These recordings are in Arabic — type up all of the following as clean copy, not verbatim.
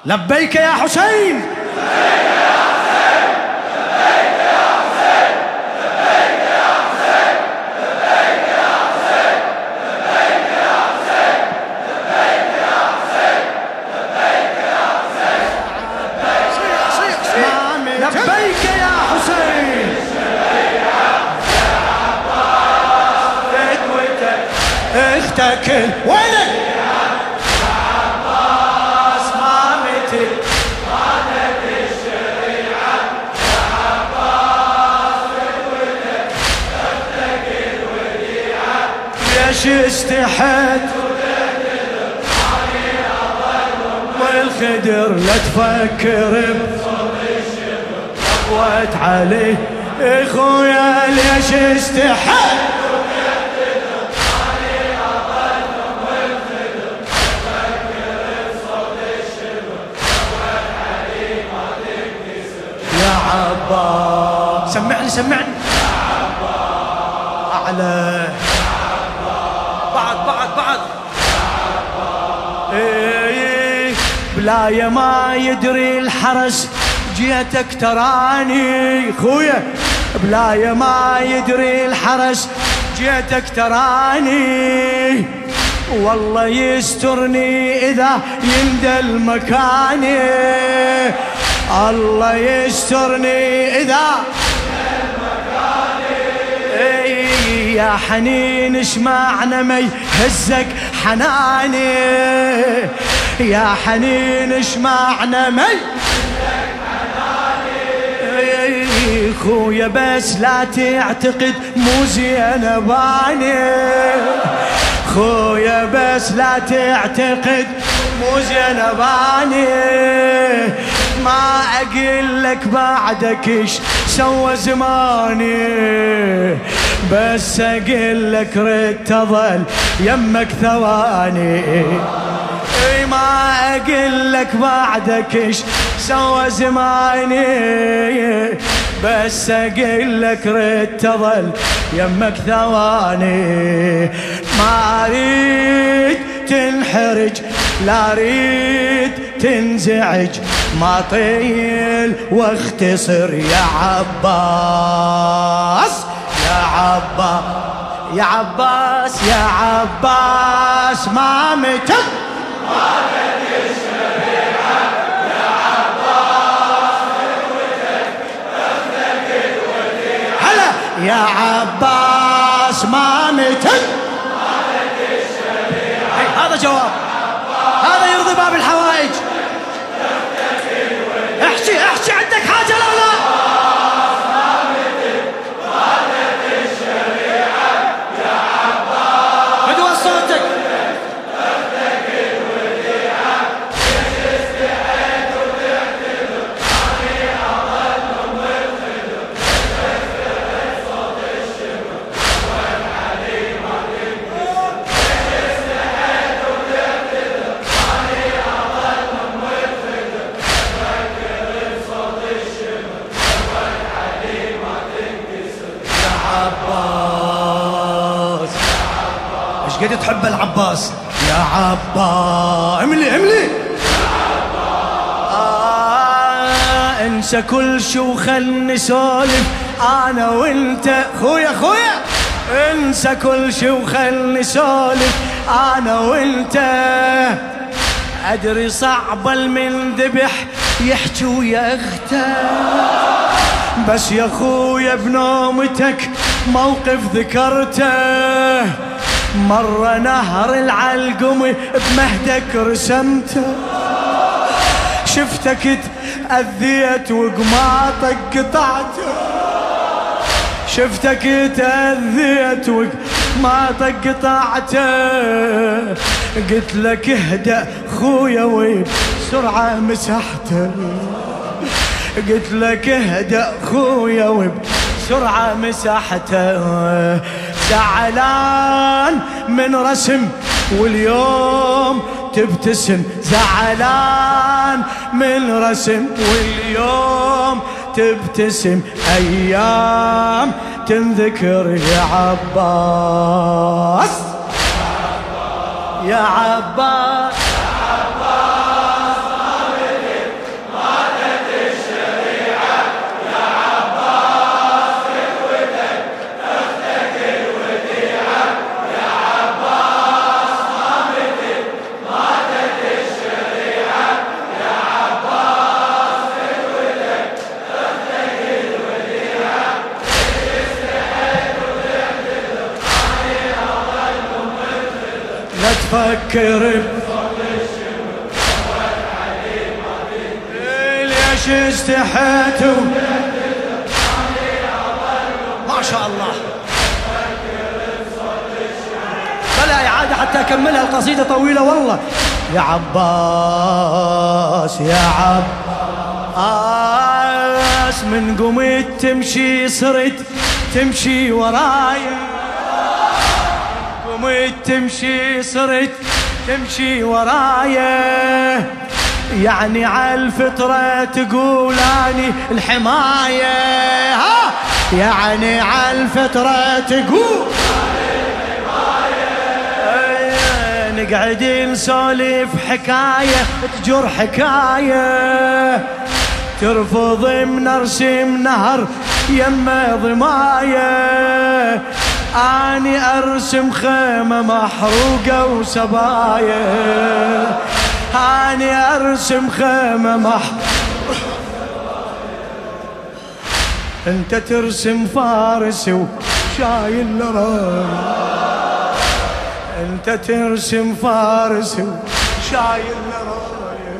لبيك يا حسين، لبيك يا حسين، لبيك يا حسين، لبيك يا حسين، لبيك يا حسين، لبيك يا حسين، لبيك يا حسين، لبيك يا حسين، لبيك يا حسين. اختك وينك يا عباس ما متل قادت الشريعة يا عباس فتوتك اختك الوديعة ليش استحت وتهتدر علي أظلم والخدر لا تفكر بصوت الشبر قوت عليه اخويا ليش استحت عباس. سمعني سمعني يا عباس أعلى بعد إيه بلايا ما يدري الحرس جيتك تراني خويا بلايا ما يدري الحرس جيتك تراني والله يسترني إذا يندل مكاني الله يسترني إذا إيه يا حنين اشمعنا ما يهزك حناني يا حنين اشمعنا ما يهزك حناني إيه خويا بس لا تعتقد مو زين باني خويا بس لا تعتقد مو زين باني ما أقول لك بعدك إيش سوى زماني بس أقول لك رد تظل يمك ثواني اي ما أقول لك بعدك إيش سوى زماني بس أقول لك رد تظل يمك ثواني ما أريد تنحرج لا أريد تنزعج ما طيل واختصر يا عباس يا عباس يا عباس يا عباس ما متى قادت الشريعة يا عباس اختك الوديعة هلا يا عباس ما متى قادت الشريعة هذا جواب هذا يرضي باب الحوائج احكي عندك حاجة لو لا قادت الشريعة يا عباس بدو صوتك اختك الوديعة ليش استحيت وتعتذر عني أظلم والخدر تسمع صوت الشبر وين علي ما تنكسر ليش استحيت وتعتذر عني أظلم والخدر عباس ايش قد تحب العباس يا عباس املي انسى كل شي وخلني سولف انا وانت خويا انسى كل شي وخلني سولف انا وانت ادري صعب المن ذبح يحكي ويا اخته بس يا خويا بنومتك موقف ذكرته مرة نهر العلقم بمهدك رسمته شفتك تأذيت وقماطك قطعته شفتك تأذيت وقماطك قطعته قلت لك اهدأ خويا وبسرعة مسحته قلت لك اهدأ خويا وبسرعة مسحته زعلان من رسم واليوم تبتسم زعلان من رسم واليوم تبتسم أيام تنذكر يا عباس يا عباس لا تفكر ليش استحيت ما شاء الله. بلا إعادة حتى أكملها، القصيدة طويلة والله. يا عباس يا عباس من قمت تمشي صرت تمشي ورايا، قمت تمشي صرت تمشي ورايا، يعني عالفطرة تقول اني الحماية، ها يعني عالفطرة تقول نقعد نسولف حكاية تجر حكاية، ترفض من ارسم نهر يمه ضماية، اني ارسم خيمة محروقة وسبايا، اني ارسم خيمة انت ترسم فارس وشايل راية، انت ترسم فارس وشايل راية،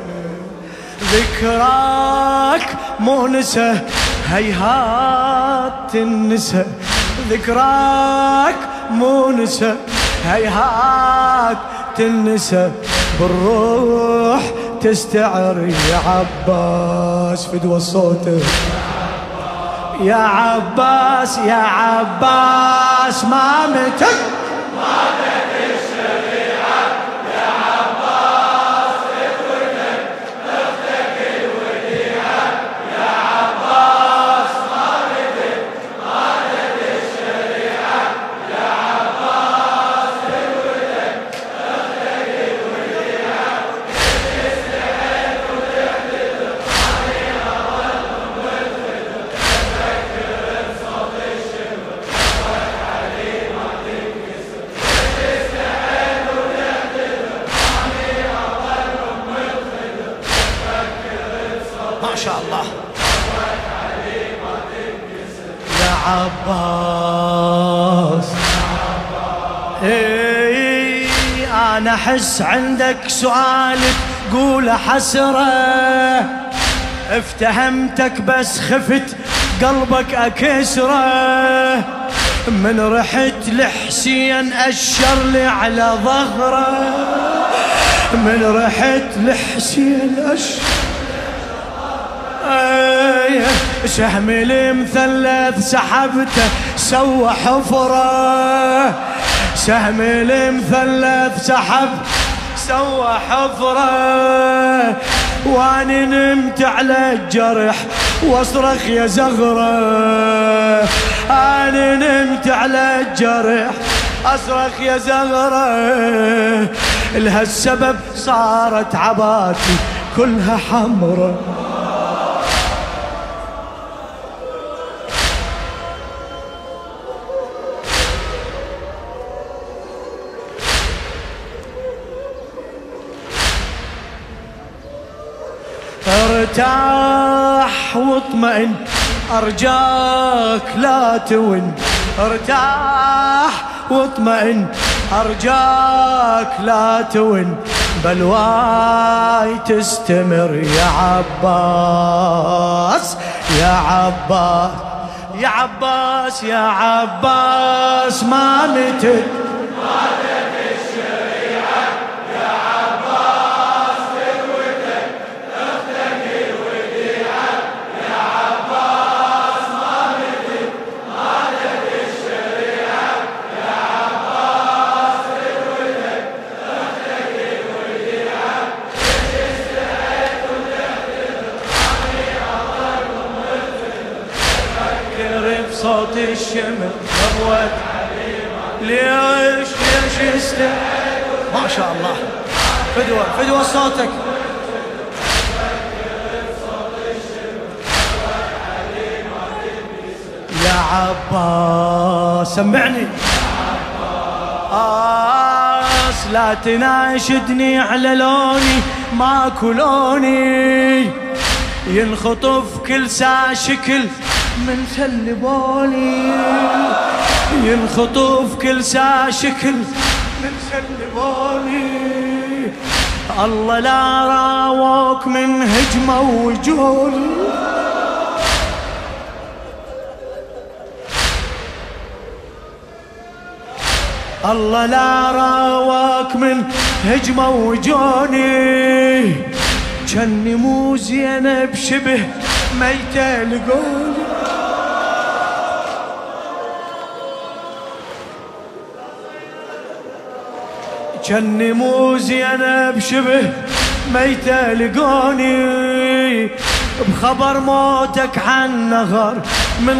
ذكراك مونسة هيهات تنسى، ذكراك مونسة هيهات تنسى، بالروح تستعر يا عباس فدوى صوتك. يا عباس يا عباس ما متك ماتت الشريعة، يا عباس اخوتك اختك الوديعة، يا عباس ما ماتت الشريعة، يا عباس اخوتك اختك الوديعة، استحيت وتحتضر عليها ظلم والخدر، تفكر بصوت الشمر تفوت عليه ما تنكسر، استحيت وتحتضر عليها ظلم والخدر، تفكر بصوت ما شاء الله تفوت عليه ما تنكسر. يا عباس اي انا احس عندك سؤال تقول حسرة، افتهمتك بس خفت قلبك اكسره، من رحت لحسين اشر لي على ظهره، من رحت لحسين اشر سهم المثلث سحبته سوى حفره، سهم المثلث سحب سوى حفره، واني نمت على الجرح واصرخ يا زغره، اني نمت على الجرح اصرخ يا زغره، لها السبب صارت عباتي كلها حمره. ارتاح واطمئن ارجاك لا تون، ارتاح واطمئن ارجاك لا تون، بلواي تستمر يا عباس يا عباس يا عباس يا عباس ما متت صوت الشمر ضوت ليش استحيت ما شاء الله. فدوى فدوى صوتك. يا عباس سمعني عباس لا تناشدني على لوني ماكو لوني، ينخطف كل ساعة شكل من سلبوني، ينخطف كل ساعة شكل من كلموني الله لا راوك من هجمة وجول الله لا راوك من هجمة وجوني جني مو زينب شبه ميتة لقولي جني مو زينب شبه ميتة لقوني بخبر موتك عن نهر من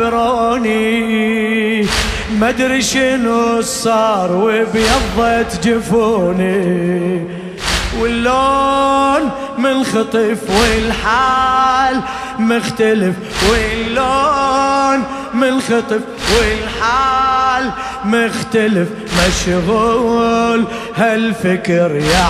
خبروني مدري شنو صار وبيضت جفوني واللون منخطف والحال مختلف واللون منخطف والحال مختلف مشغول هالفكر يا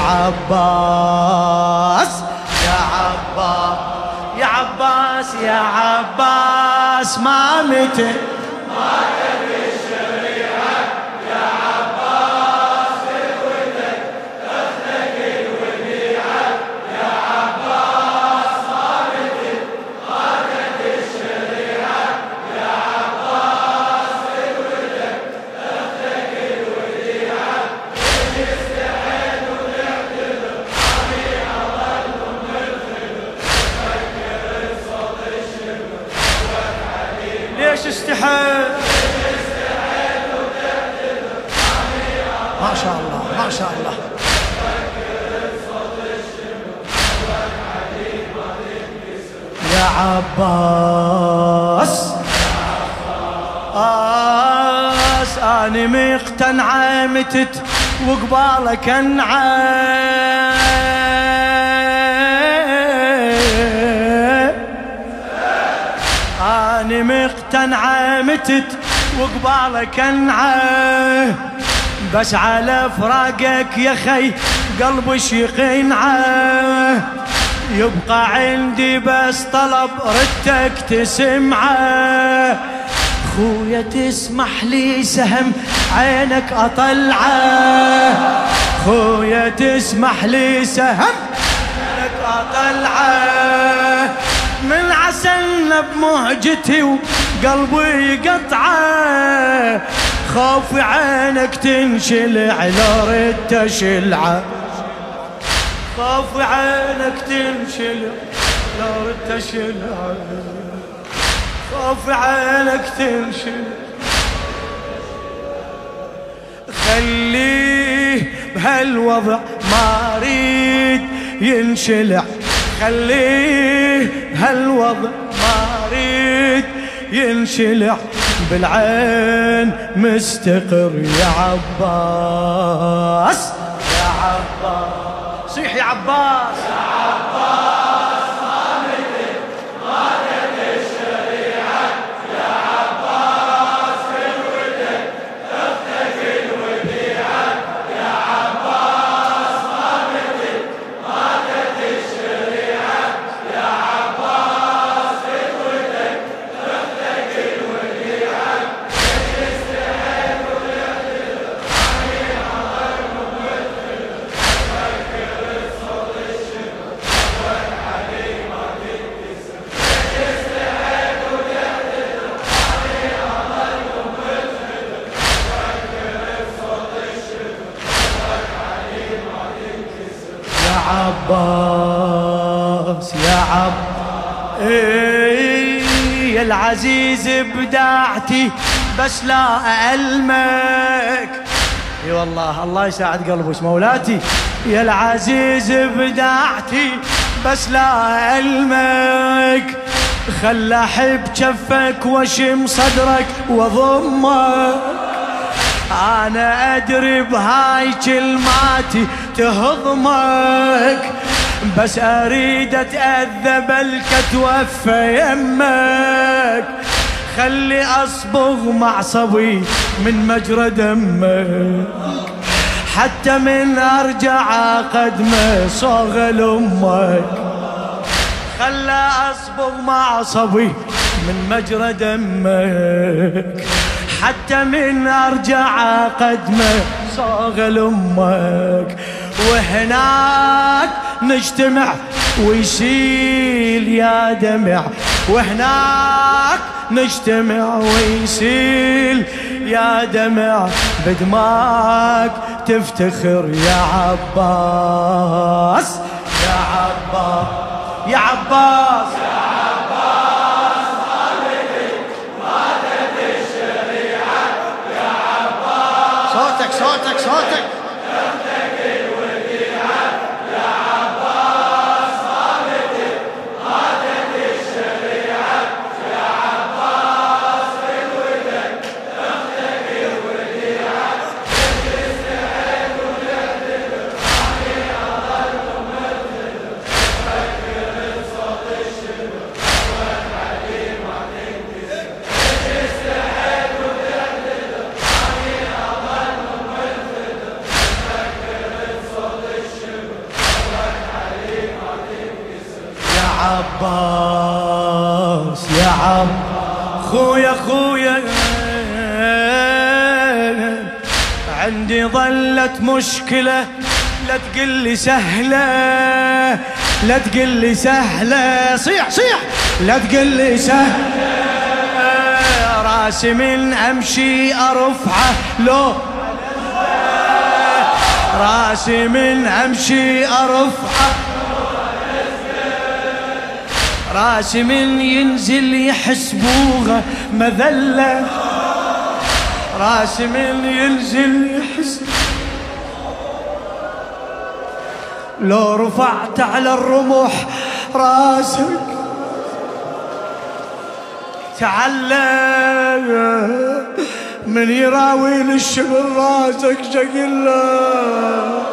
عباس يا عباس يا عباس يا عباس ما متى ما تدري الشريعة يا عباس بودك تخلق الوديعة يا عباس ما متى ما تدري الشريعة يا عباس بودك تخلق الوديعة تستحيل وتعتذر عمي أظل ملخبر فكر صوت الشبر ليش استحيل ما شاء الله ما شاء الله يا عباس أنا مقتنعة متت وقبالك انعى أنا مقتنعة متت وقبالك انعى بس على فراقك يا خي قلبي يقنعه يبقى عندي بس طلب ردك تسمعه خويا تسمح لي سهم عينك اطلعه خويا تسمح لي سهم عينك اطلعه من عسلنا بمهجتي وقلبي يقطعه خوف عينك تنشلع لو ردت شلعه خوف عينك تنشلع لو ردت شلعه خوف عينك تنشلع خليه بهالوضع ما اريد ينشلع خليه بهالوضع ما اريد ينشلع بالعين مستقر يا عباس يا عباس صيح يا عباس يا عباس ما متت ما تدري الشريعة يا عباس بودك تخلق الوديعة يا عباس ما متت ما تدري الشريعة يا عباس بودك تخلق الوديعة تستحيل وتعتذر عمي أظل ممثل فكر صوت الشبر وك علي ما تبتسم تستحيل وتعتذر عمي أظل ممثل فكر صوت الشبر وك علي ما تبتسم يا عباس يا يا العزيز بداعتي بس لا ألمك اي والله الله يساعد قلبك مولاتي يا العزيز بداعتي بس لا ألمك خل أحب جفك واشم صدرك وضمك أنا أدري بهاي كلماتي تهضمك بس أريد أتأذى بلك أتوفى يمك خلي أصبغ معصبي من مجرى دمك حتى من أرجع قدمه صاغ لأمك خلى أصبغ معصبي من مجرى دمك حتى من أرجع قدمه صاغ لأمك، وهناك نجتمع ويسيل يا دمع، وهناك نجتمع ويسيل يا دمع، بدماك تفتخر يا عباس يا عباس يا عباس يا عباس، ماتت الشريعة يا عباس، صوتك صوتك صوتك، تفتك الوديعة يا عباس، ماتت الشريعة يا عباس، بالودك تفتك الوديعة، تستحق وتعتذر عني أظل ممثل، تفكر صوت الشبر صوت علي ما تنكسر، تستحق وتعتذر عني أظل ممثل، تفكر صوت الشبر صوت علي ما تنكسر. يا عباس يا عم خويا خويا، عندي ظلت مشكلة، لا تقلي سهلة لا تقلي سهلة، صيح صيح، لا تقلي سهلة، راسي من أمشي أرفعه لو، راسي من أمشي أرفعه، راسي من ينزل يحسبوها مذلة، راسي من ينزل يحس، لو رفعت على الرمح راسك تعلق، من يراوي للشبر راسك شقله،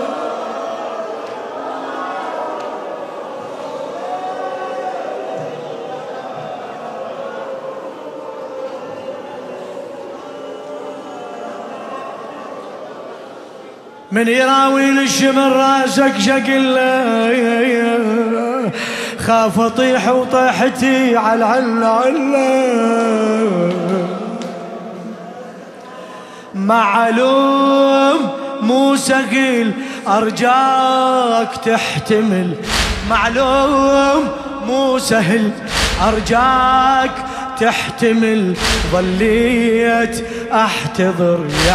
من يراوي للشمر راسك شقله، خاف اطيح وطيحتي على العله، معلوم مو ثقيل ارجاك تحتمل، معلوم مو سهل ارجاك تحتمل، ظليت احتضر يا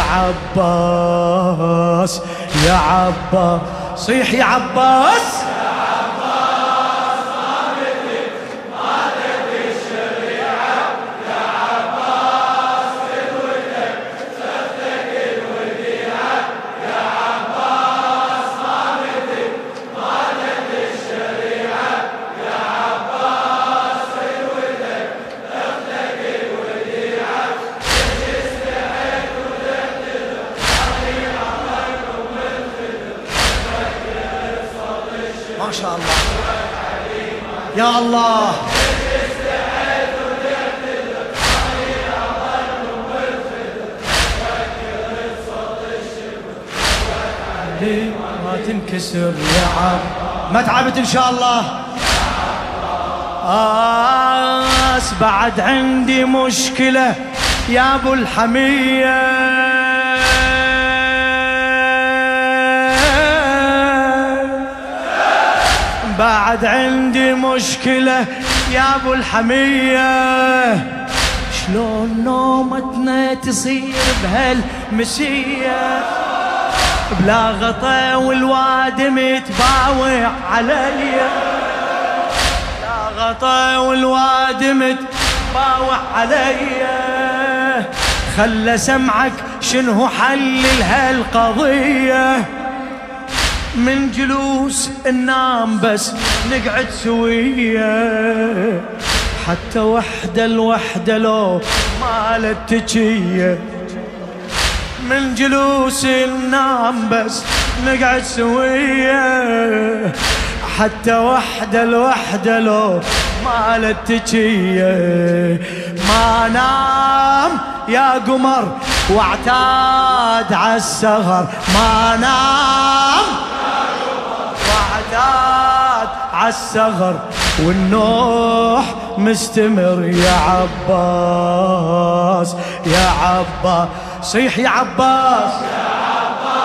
عباس يا عباس، صيح يا عباس يا عباس، ماتت الشريعة يا عباس، بالودك تفتك الوديعة يا عباس، ماتت الشريعة يا عباس، بالودك تفتك الوديعة، تستحق وتعتذر عني أظل ممثل، تفكر صوت الشبر ما شاء الله يا الله، تستحق وتعتذر عني أظل ممثل، تفكر صوت الشبر علي ما تنكسر يا عم، ما تعبت إن شاء الله. بعد عندي مشكلة يا أبو الحمية، بعد عندي مشكلة يا أبو الحمية، شلون نومتنا تصير بهالمسية، بلا غطا والوادم يتباوع عليا، بلا غطا والوادم يتباوع عليا، خلى سمعك شنو حل هالقضية، من جلوس ننام بس نقعد سوية، حتى وحدة الوحدة لو مالت تجية، من جلوس ننام بس نقعد سوية، حتى وحدة الوحدة لو مالت تجية، ما نام يا قمر واعتاد عالسهر، ما نام واعتاد عالسهر، والنوح مستمر يا عباس يا عباس، صيح يا عباس يا عباس،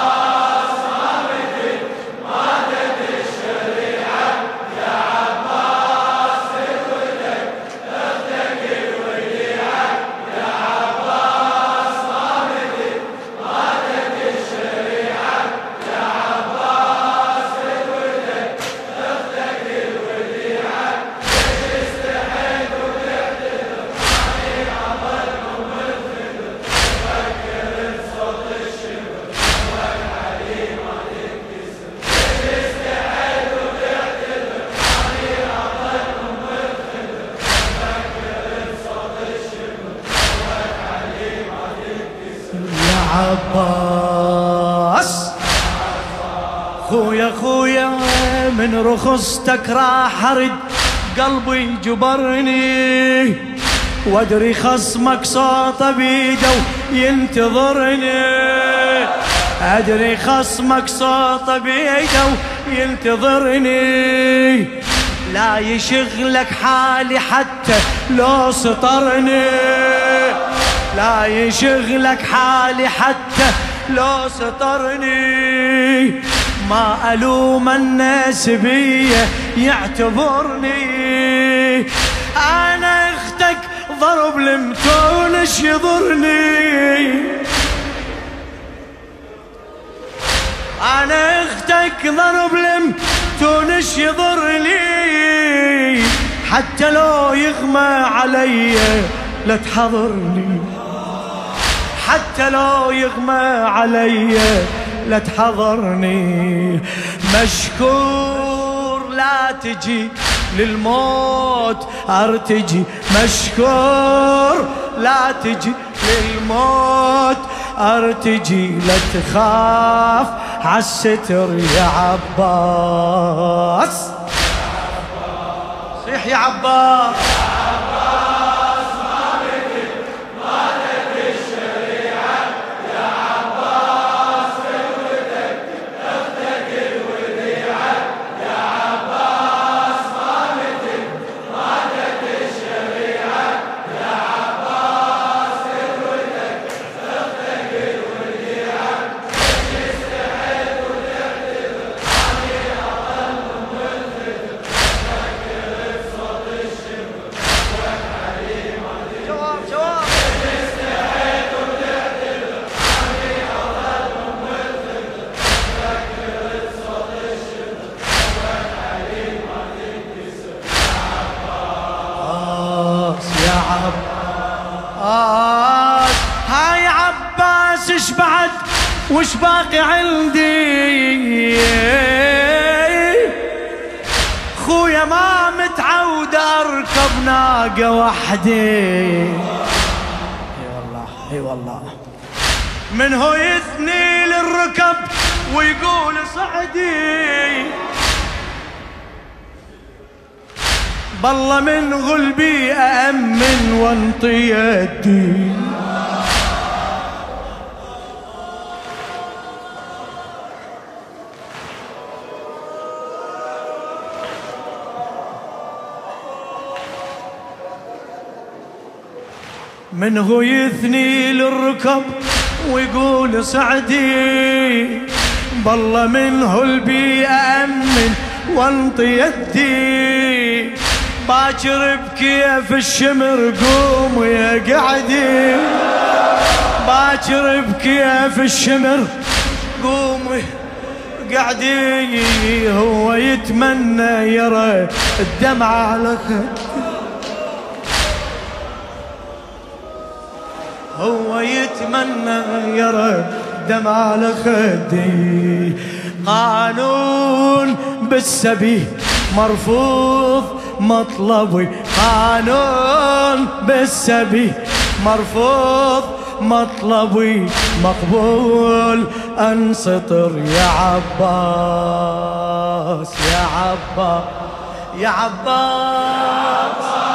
خويا خويا من رخصتك راح ارد قلبي جبرني، وادري خصمك صوته بيده وينتظرني، ادري خصمك صوته بيده وينتظرني، لا يشغلك حالي حتى لو سطرني، لا يشغلك حالي حتى لو سطرني، ما ألوم الناس بيه يعتبرني، أنا أختك ضرب المتونش يضرني، أنا أختك ضرب المتونش يضرني، حتى لو يغمى علي لا تحضرني، حتى لو يغمى علي لا تحضرني، مشكور لا تجي للموت ارتجي، مشكور لا تجي للموت ارتجي، لا تخاف عالستر يا عباس، صيح يا عباس، هاي عباس اش بعد وش باقي عندي، خويا ما متعود اركب ناقة وحدي، اي والله اي والله، من هو يثني للركب ويقول صعدي، بالله من غلبي أأمن وانطي يدي، من هو يثني للركب ويقول سعدي، بالله من غلبي أأمن وانطي يدي، باكر بكيف الشمر قوم يا قعدي، باكر بكيف الشمر قوم قعدي، هو يتمنى يرى الدمعة على خدي، هو يتمنى يرى الدمعة على خدي، قانون بالسبي مرفوض مطلبي، قانون بالسبي مرفوض مطلبي، مقبول انسطر يا عباس يا عباس يا عباس.